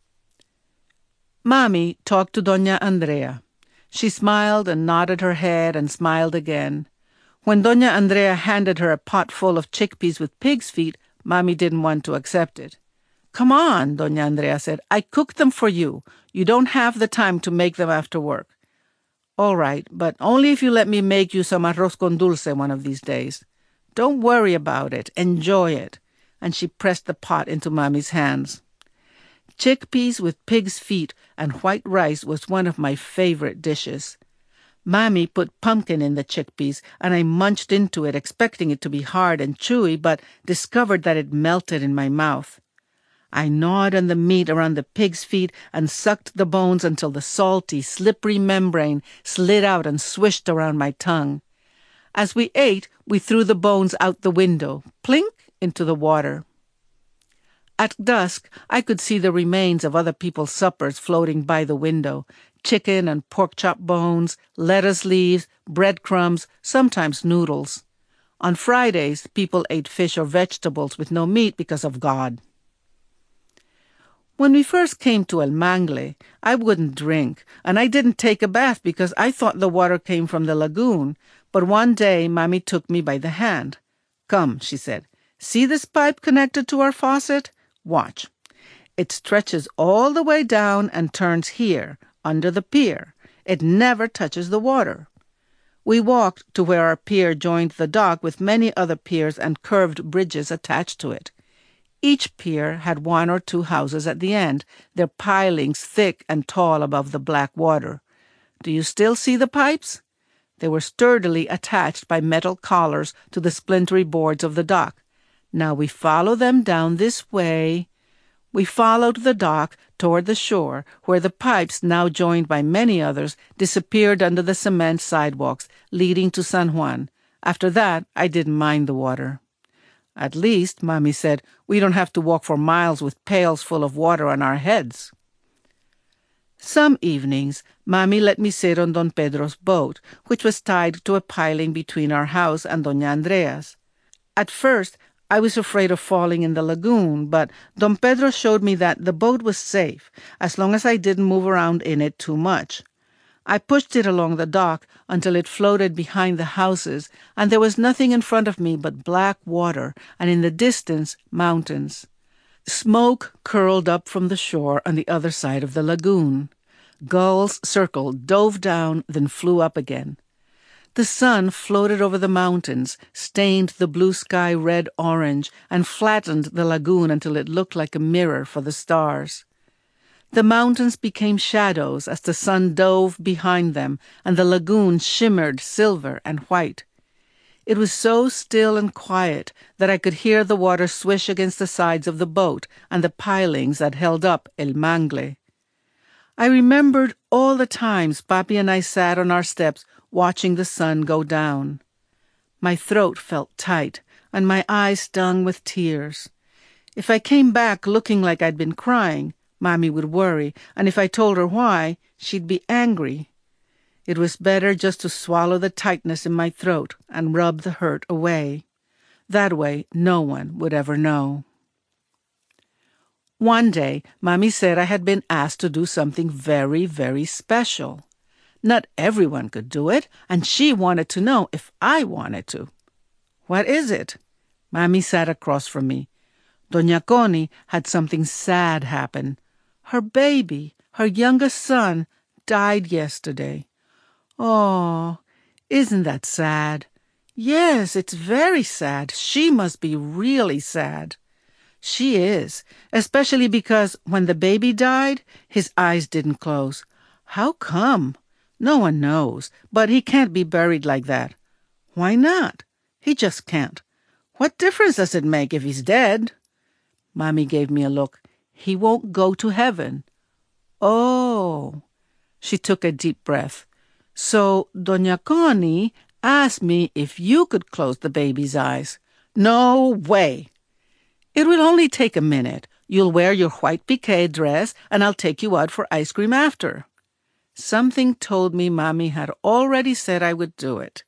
Mami talked to Doña Andrea. She smiled and nodded her head and smiled again. When Doña Andrea handed her a pot full of chickpeas with pig's feet, Mami didn't want to accept it. "Come on," Doña Andrea said. "I cooked them for you. You don't have the time to make them after work." "All right, but only if you let me make you some arroz con dulce one of these days. Don't worry about it. Enjoy it." And she pressed the pot into Mami's hands. Chickpeas with pig's feet and white rice was one of my favorite dishes. Mami put pumpkin in the chickpeas, and I munched into it, expecting it to be hard and chewy, but discovered that it melted in my mouth. I gnawed on the meat around the pig's feet and sucked the bones until the salty, slippery membrane slid out and swished around my tongue. As we ate, we threw the bones out the window, plink, into the water. At dusk, I could see the remains of other people's suppers floating by the window. Chicken and pork chop bones, lettuce leaves, breadcrumbs, sometimes noodles. On Fridays, people ate fish or vegetables with no meat because of God. When we first came to El Mangle, I wouldn't drink, and I didn't take a bath because I thought the water came from the lagoon. But one day, Mami took me by the hand. "Come," she said, See this pipe connected to our faucet? Watch. It stretches all the way down and turns here, under the pier. It never touches the water. We walked to where our pier joined the dock with many other piers and curved bridges attached to it. Each pier had one or two houses at the end, their pilings thick and tall above the black water. Do you still see the pipes? They were sturdily attached by metal collars to the splintery boards of the dock. Now we follow them down this way. We followed the dock toward the shore, where the pipes, now joined by many others, disappeared under the cement sidewalks leading to San Juan. After that, I didn't mind the water. At least, Mommy said, we don't have to walk for miles with pails full of water on our heads. Some evenings, Mommy let me sit on Don Pedro's boat, which was tied to a piling between our house and Doña Andrea's. At first, I was afraid of falling in the lagoon, but Don Pedro showed me that the boat was safe, as long as I didn't move around in it too much. I pushed it along the dock until it floated behind the houses, and there was nothing in front of me but black water, and in the distance, mountains. Smoke curled up from the shore on the other side of the lagoon. Gulls circled, dove down, then flew up again. The sun floated over the mountains, stained the blue sky red-orange, and flattened the lagoon until it looked like a mirror for the stars. The mountains became shadows as the sun dove behind them, and the lagoon shimmered silver and white. It was so still and quiet that I could hear the water swish against the sides of the boat and the pilings that held up El Mangle. I remembered all the times Papi and I sat on our steps watching the sun go down. My throat felt tight, and my eyes stung with tears. If I came back looking like I'd been crying, Mommy would worry, and if I told her why, she'd be angry. It was better just to swallow the tightness in my throat and rub the hurt away. That way, no one would ever know. One day, Mommy said I had been asked to do something very, very special. Not everyone could do it, and she wanted to know if I wanted to. What is it? Mommy sat across from me. Doña Connie had something sad happen. Her baby, her youngest son, died yesterday. Oh, isn't that sad? Yes, it's very sad. She must be really sad. She is, especially because when the baby died, his eyes didn't close. How come? No one knows, but he can't be buried like that. Why not? He just can't. What difference does it make if he's dead? Mommy gave me a look. He won't go to heaven. Oh. She took a deep breath. So Doña Connie asked me if you could close the baby's eyes. No way. It will only take a minute. You'll wear your white piqué dress, and I'll take you out for ice cream after. Something told me Mommy had already said I would do it.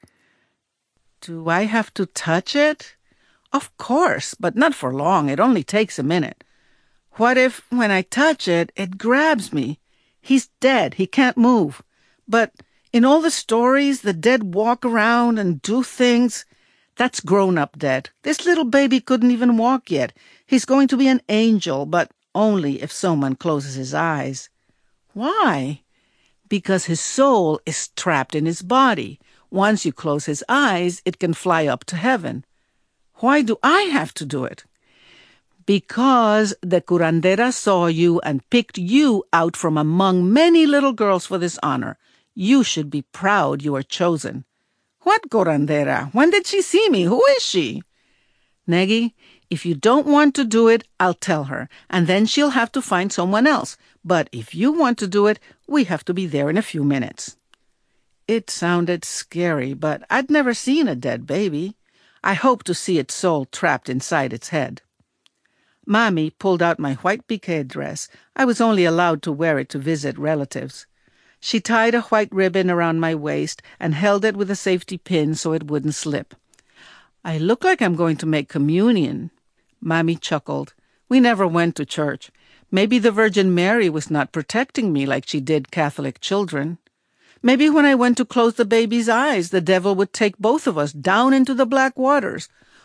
Do I have to touch it? Of course, but not for long. It only takes a minute. What if, when I touch it, it grabs me? He's dead. He can't move. But in all the stories, the dead walk around and do things. That's grown-up dead. This little baby couldn't even walk yet. He's going to be an angel, but only if someone closes his eyes. Why? Because his soul is trapped in his body. Once you close his eyes, it can fly up to heaven. Why do I have to do it? Because the curandera saw you and picked you out from among many little girls for this honor. You should be proud you were chosen. What curandera? When did she see me? Who is she? Neggy, if you don't want to do it, I'll tell her, and then she'll have to find someone else. But if you want to do it, we have to be there in a few minutes. It sounded scary, but I'd never seen a dead baby. I hoped to see its soul trapped inside its head. Mommy pulled out my white piqué dress. I was only allowed to wear it to visit relatives. She tied a white ribbon around my waist and held it with a safety pin so it wouldn't slip. I look like I'm going to make communion. Mommy chuckled. We never went to church. Maybe the Virgin Mary was not protecting me like she did Catholic children. Maybe when I went to close the baby's eyes, the devil would take both of us down into the black waters.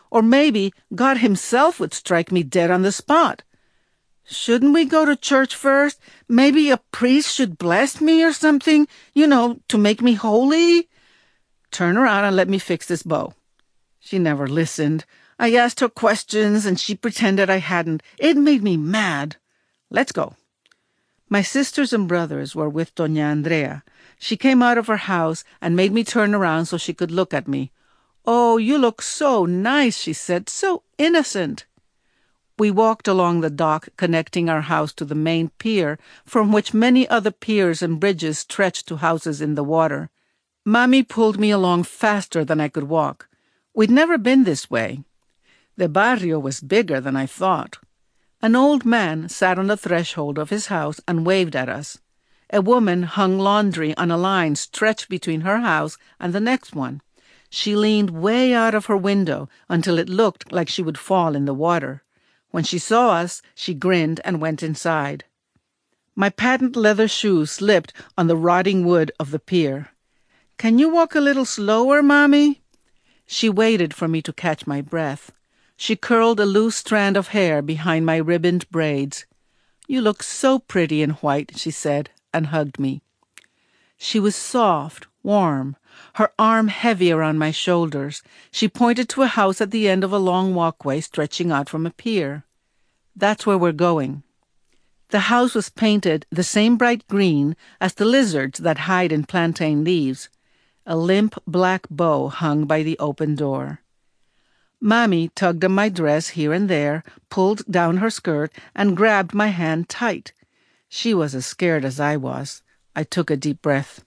Or maybe God himself would strike me dead on the spot. Shouldn't we go to church first? Maybe a priest should bless me or something, to make me holy? Turn around and let me fix this bow. She never listened. I asked her questions and she pretended I hadn't. It made me mad. Let's go. My sisters and brothers were with Doña Andrea. She came out of her house and made me turn around so she could look at me. "Oh, you look so nice," she said, "so innocent." We walked along the dock connecting our house to the main pier, from which many other piers and bridges stretched to houses in the water. Mommy pulled me along faster than I could walk. We'd never been this way. The barrio was bigger than I thought. An old man sat on the threshold of his house and waved at us. A woman hung laundry on a line stretched between her house and the next one. She leaned way out of her window until it looked like she would fall in the water. When she saw us, she grinned and went inside. My patent leather shoes slipped on the rotting wood of the pier. "Can you walk a little slower, Mommy?" She waited for me to catch my breath. She curled a loose strand of hair behind my ribboned braids. "You look so pretty in white," she said, and hugged me. She was soft, warm, her arm heavy around my shoulders. She pointed to a house at the end of a long walkway stretching out from a pier. "That's where we're going." The house was painted the same bright green as the lizards that hide in plantain leaves. A limp black bow hung by the open door. Mommy tugged on my dress here and there, pulled down her skirt, and grabbed my hand tight. She was as scared as I was. I took a deep breath.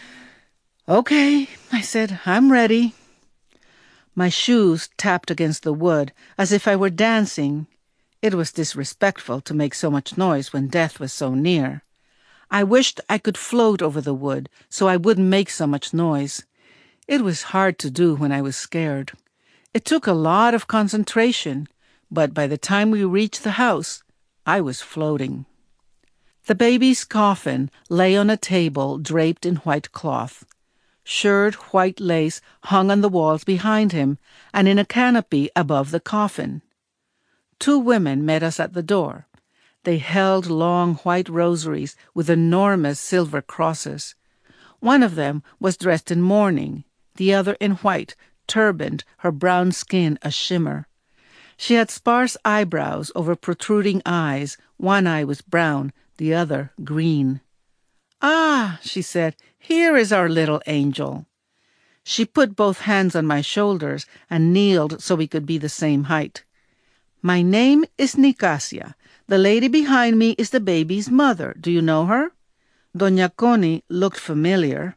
"Okay," I said, "I'm ready." My shoes tapped against the wood as if I were dancing. It was disrespectful to make so much noise when death was so near. I wished I could float over the wood so I wouldn't make so much noise. It was hard to do when I was scared. It took a lot of concentration, but by the time we reached the house, I was floating. The baby's coffin lay on a table draped in white cloth. Shirred white lace hung on the walls behind him and in a canopy above the coffin. 2 women met us at the door. They held long white rosaries with enormous silver crosses. One of them was dressed in mourning, the other in white, turbaned, her brown skin a shimmer. She had sparse eyebrows over protruding eyes. One eye was brown, the other green. "Ah," she said, "here is our little angel." She put both hands on my shoulders and kneeled so we could be the same height. "My name is Nicasia. The lady behind me is the baby's mother. Do you know her?" Doña Connie looked familiar.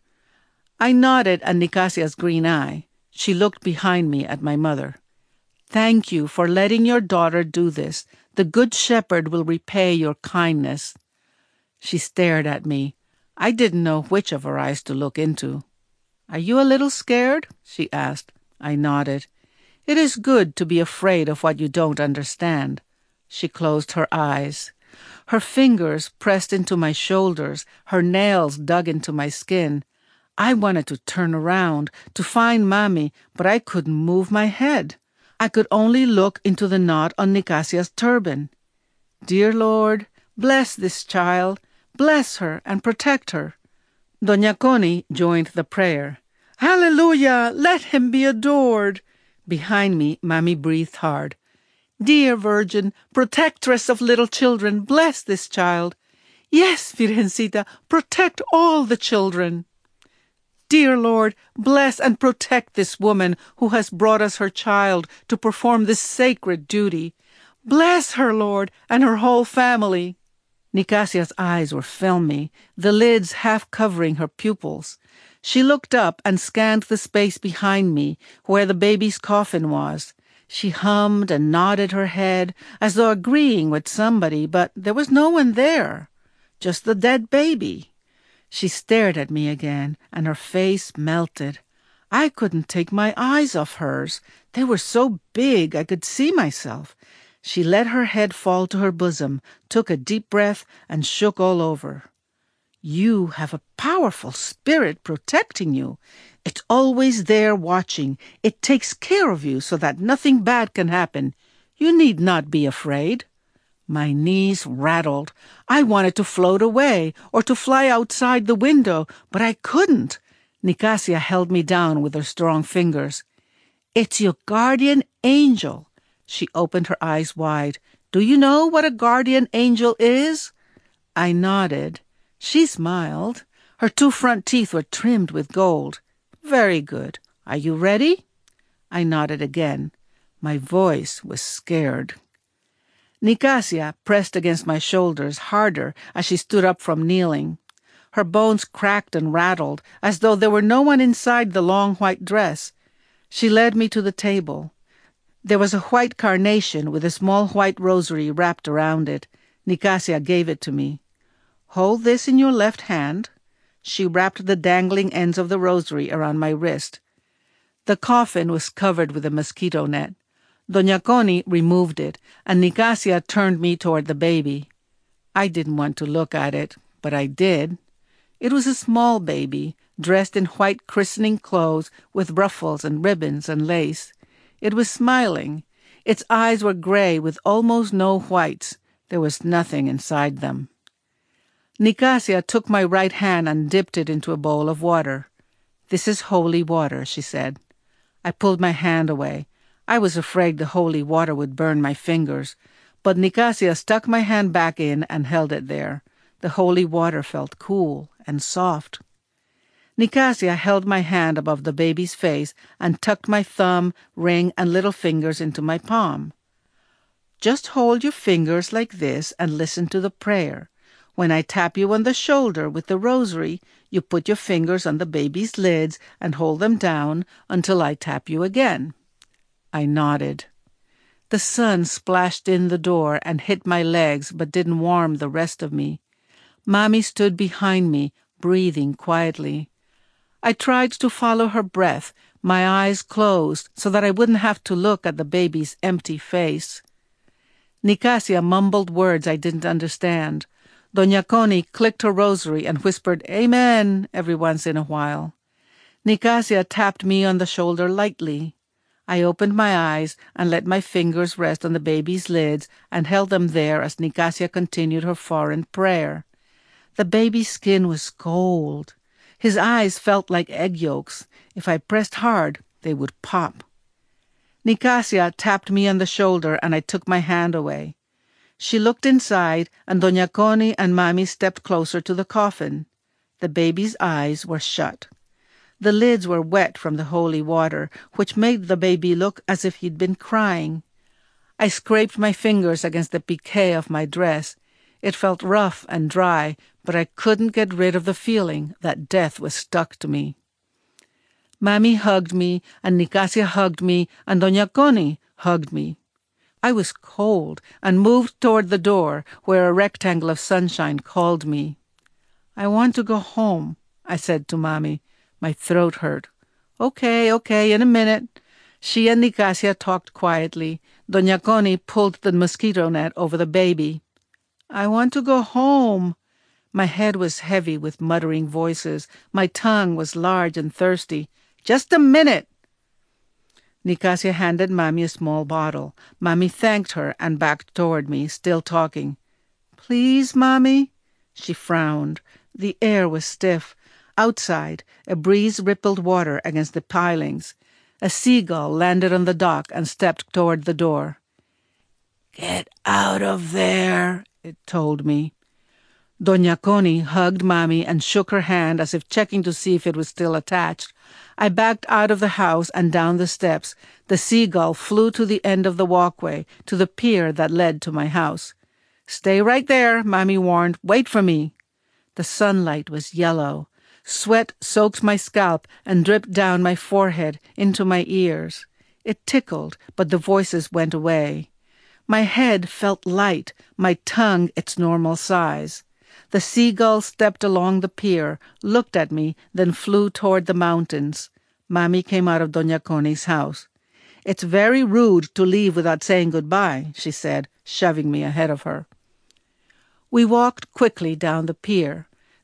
I nodded at Nicasia's green eye. She looked behind me at my mother. "Thank you for letting your daughter do this. The Good Shepherd will repay your kindness." She stared at me. I didn't know which of her eyes to look into. "Are you a little scared?" she asked. I nodded. "It is good to be afraid of what you don't understand." She closed her eyes. Her fingers pressed into my shoulders, her nails dug into my skin. I wanted to turn around, to find Mommy, but I couldn't move my head. I could only look into the knot on Nicasia's turban. "Dear Lord, bless this child. Bless her and protect her." Doña Connie joined the prayer. "Hallelujah! Let him be adored." Behind me, Mommy breathed hard. "Dear Virgin, protectress of little children, bless this child." "Yes, Virgencita, protect all the children." "Dear Lord, bless and protect this woman who has brought us her child to perform this sacred duty. Bless her, Lord, and her whole family." Nicasia's eyes were filmy, the lids half covering her pupils. She looked up and scanned the space behind me, where the baby's coffin was. She hummed and nodded her head, as though agreeing with somebody, but there was no one there, just the dead baby. She stared at me again, and her face melted. I couldn't take my eyes off hers. They were so big I could see myself. She let her head fall to her bosom, took a deep breath, and shook all over. You have a powerful spirit protecting you. It's always there watching. It takes care of you so that nothing bad can happen. You need not be afraid." My knees rattled. I wanted to float away or to fly outside the window, but I couldn't. Nicasia held me down with her strong fingers. "It's your guardian angel." She opened her eyes wide. "Do you know what a guardian angel is?" I nodded. She smiled. Her 2 front teeth were trimmed with gold. "Very good. Are you ready?" I nodded again. My voice was scared. Nicasia pressed against my shoulders harder as she stood up from kneeling. Her bones cracked and rattled as though there were no one inside the long white dress. She led me to the table. There was a white carnation with a small white rosary wrapped around it. Nicasia gave it to me. "Hold this in your left hand." She wrapped the dangling ends of the rosary around my wrist. The coffin was covered with a mosquito net. Doña Connie removed it, and Nicasia turned me toward the baby. I didn't want to look at it, but I did. It was a small baby, dressed in white christening clothes with ruffles and ribbons and lace. It was smiling. Its eyes were gray with almost no whites. There was nothing inside them. Nicasia took my right hand and dipped it into a bowl of water. "This is holy water," she said. I pulled my hand away. I was afraid the holy water would burn my fingers, but Nicasia stuck my hand back in and held it there. The holy water felt cool and soft. Nicasia held my hand above the baby's face and tucked my thumb, ring, and little fingers into my palm. "Just hold your fingers like this and listen to the prayer. When I tap you on the shoulder with the rosary, you put your fingers on the baby's lids and hold them down until I tap you again." I nodded. The sun splashed in the door and hit my legs but didn't warm the rest of me. Mommy stood behind me, breathing quietly. I tried to follow her breath, my eyes closed so that I wouldn't have to look at the baby's empty face. Nicasia mumbled words I didn't understand. Doña Connie clicked her rosary and whispered "Amen" every once in a while. Nicasia tapped me on the shoulder lightly. I opened my eyes and let my fingers rest on the baby's lids and held them there as Nicasia continued her foreign prayer. The baby's skin was cold. His eyes felt like egg yolks. If I pressed hard, they would pop. Nicasia tapped me on the shoulder and I took my hand away. She looked inside, and Doña Connie and Mommy stepped closer to the coffin. The baby's eyes were shut. The lids were wet from the holy water, which made the baby look as if he'd been crying. I scraped my fingers against the piqué of my dress. It felt rough and dry, but I couldn't get rid of the feeling that death was stuck to me. Mommy hugged me, and Nicasia hugged me, and Doña Connie hugged me. I was cold and moved toward the door, where a rectangle of sunshine called me. "I want to go home," I said to Mommy. My throat hurt. Okay, in a minute." She and Nicasia talked quietly. Doña Connie pulled the mosquito net over the baby. "I want to go home." My head was heavy with muttering voices. My tongue was large and thirsty. "Just a minute." Nicasia handed Mommy a small bottle. Mommy thanked her and backed toward me, still talking. "Please, Mommy?" She frowned. The air was stiff. Outside, a breeze rippled water against the pilings. A seagull landed on the dock and stepped toward the door. "Get out of there," it told me. Doña Connie hugged Mommy and shook her hand as if checking to see if it was still attached. I backed out of the house and down the steps. The seagull flew to the end of the walkway, to the pier that led to my house. "Stay right there," Mommy warned. "Wait for me." The sunlight was yellow. Sweat soaked my scalp and dripped down my forehead into my ears. It tickled, but the voices went away. My head felt light, my tongue its normal size. The seagull stepped along the pier, looked at me, then flew toward the mountains. Mommy came out of Doña Connie's house. "It's very rude to leave without saying goodbye," she said, shoving me ahead of her. We walked quickly down the pier.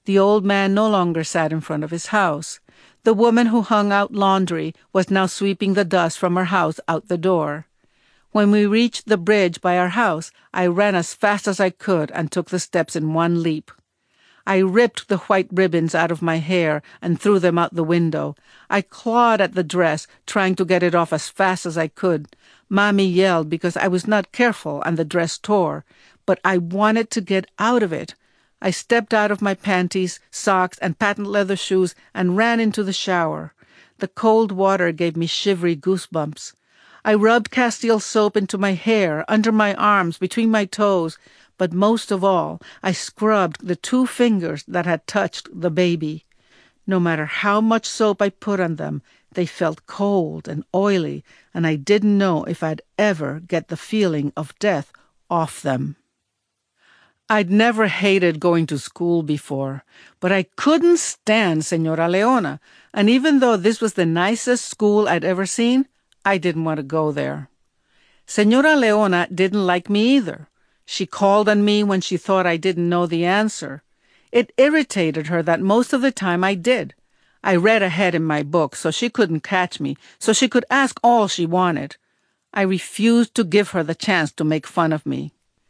The old man no longer sat in front of his house. The woman who hung out laundry was now sweeping the dust from her house out the door. When we reached the bridge by our house, I ran as fast as I could and took the steps in one leap. I ripped the white ribbons out of my hair and threw them out the window. I clawed at the dress, trying to get it off as fast as I could. Mommy yelled because I was not careful and the dress tore, but I wanted to get out of it. I stepped out of my panties, socks, and patent leather shoes and ran into the shower. The cold water gave me shivery goosebumps. I rubbed Castile soap into my hair, under my arms, between my toes, but most of all, I scrubbed the 2 fingers that had touched the baby. No matter how much soap I put on them, they felt cold and oily, and I didn't know if I'd ever get the feeling of death off them. I'd never hated going to school before, but I couldn't stand Señora Leona, and even though this was the nicest school I'd ever seen, I didn't want to go there. Señora Leona didn't like me either. She called on me when she thought I didn't know the answer. It irritated her that most of the time I did. I read ahead in my book so she couldn't catch me, so she could ask all she wanted. I refused to give her the chance to make fun of me.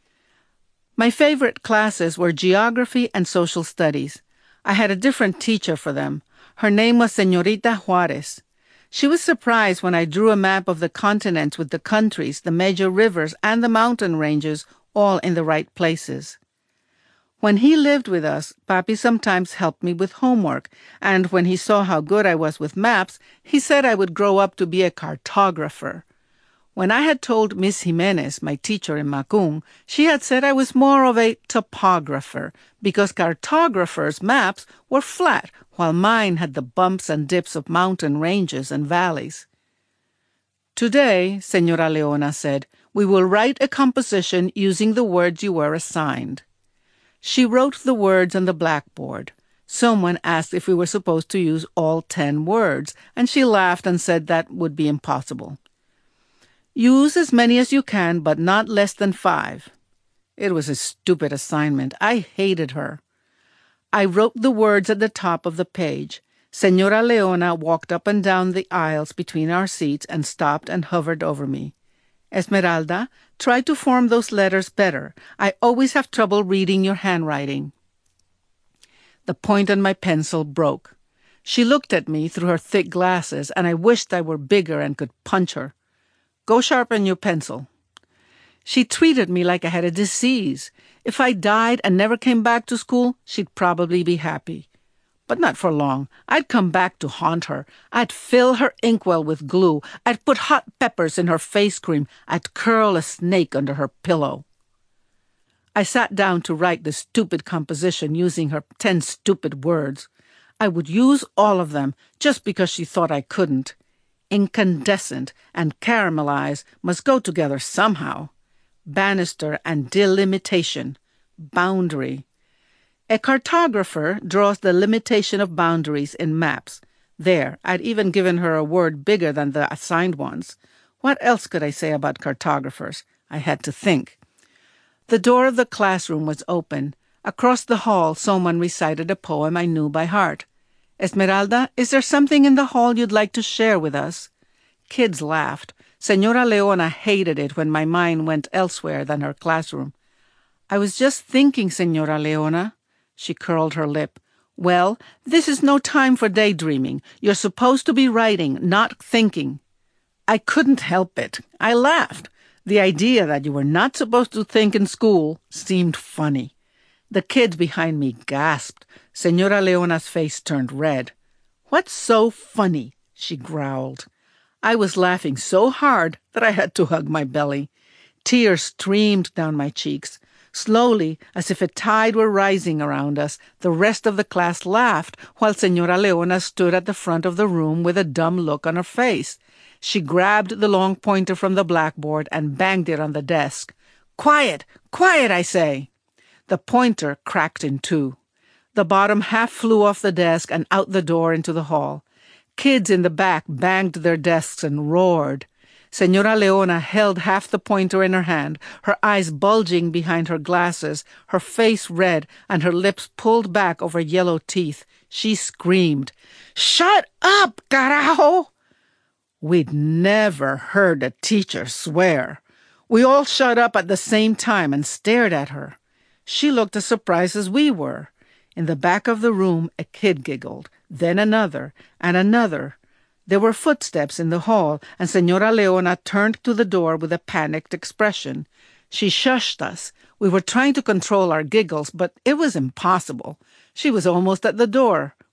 My favorite classes were geography and social studies. I had a different teacher for them. Her name was Señorita Juárez. She was surprised when I drew a map of the continents with the countries, the major rivers, and the mountain ranges all in the right places. When he lived with us, Papi sometimes helped me with homework, and when he saw how good I was with maps, he said I would grow up to be a cartographer. When I had told Miss Jimenez, my teacher in Macun, she had said I was more of a topographer, because cartographers' maps were flat, while mine had the bumps and dips of mountain ranges and valleys. Today, Señora Leona said, we will write a composition using the words you were assigned. She wrote the words on the blackboard. Someone asked if we were supposed to use all 10 words, and she laughed and said that would be impossible. Use as many as you can, but not less than 5. It was a stupid assignment. I hated her. I wrote the words at the top of the page. Señora Leona walked up and down the aisles between our seats and stopped and hovered over me. Esmeralda, try to form those letters better. I always have trouble reading your handwriting. The point on my pencil broke. She looked at me through her thick glasses, and I wished I were bigger and could punch her. Go sharpen your pencil. She treated me like I had a disease. If I died and never came back to school, she'd probably be happy. But not for long. I'd come back to haunt her. I'd fill her inkwell with glue. I'd put hot peppers in her face cream. I'd curl a snake under her pillow. I sat down to write the stupid composition using her 10 stupid words. I would use all of them just because she thought I couldn't. Incandescent and caramelize must go together somehow. Banister and delimitation. Boundary. A cartographer draws the limitation of boundaries in maps. There, I'd even given her a word bigger than the assigned ones. What else could I say about cartographers? I had to think. The door of the classroom was open. Across the hall, someone recited a poem I knew by heart. Esmeralda, is there something in the hall you'd like to share with us? Kids laughed. Señora Leona hated it when my mind went elsewhere than her classroom. I was just thinking, Señora Leona. She curled her lip. Well, this is no time for daydreaming. You're supposed to be writing, not thinking. I couldn't help it. I laughed. The idea that you were not supposed to think in school seemed funny. The kids behind me gasped. Señora Leona's face turned red. What's so funny? She growled. I was laughing so hard that I had to hug my belly. Tears streamed down my cheeks. Slowly, as if a tide were rising around us, the rest of the class laughed, while Señora Leona stood at the front of the room with a dumb look on her face. She grabbed the long pointer from the blackboard and banged it on the desk. Quiet! Quiet, I say! The pointer cracked in 2. The bottom half flew off the desk and out the door into the hall. Kids in the back banged their desks and roared. Señora Leona held half the pointer in her hand, her eyes bulging behind her glasses, her face red, and her lips pulled back over yellow teeth. She screamed, "Shut up, carajo!" We'd never heard a teacher swear. We all shut up at the same time and stared at her. She looked as surprised as we were. In the back of the room, a kid giggled, then another, and another. There were footsteps in the hall, and Señora Leona turned to the door with a panicked expression. She shushed us. We were trying to control our giggles, but it was impossible. She was almost at the door.